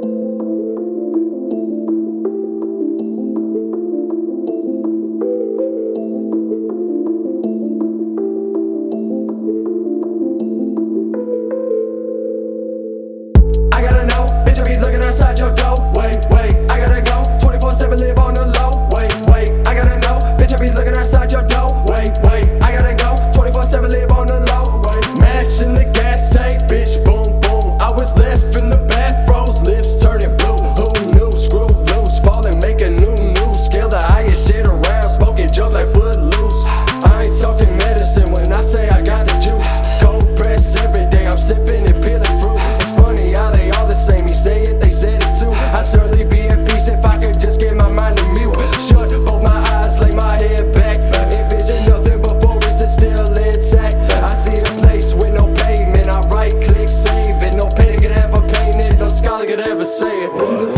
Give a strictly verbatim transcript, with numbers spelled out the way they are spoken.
Outside your door, wait, wait, I gotta go. twenty-four seven, live on the low, wait, wait, I gotta know. Bitch, I be looking outside your door, wait, wait, I gotta go. twenty-four seven, live on the low, wait. Match in the gas tank, bitch, boom, boom. I was left in the bath, froze, lips turning blue. Who knew? Screw loose, falling, make a new news. Scale the highest shit around, smoking jump like Footloose. I ain't talking medicine when I say I got the juice. Cold press every day, I'm sipping and peeling fruit. It's funny how they all the same, he say it, they said it too. I'd certainly be at peace if I could just get my mind to mute. Shut both my eyes, lay my head back. Envision nothing before it's still intact. I see a place with no pavement, I right click, save it. No painter could ever paint it, no scholar could ever say it.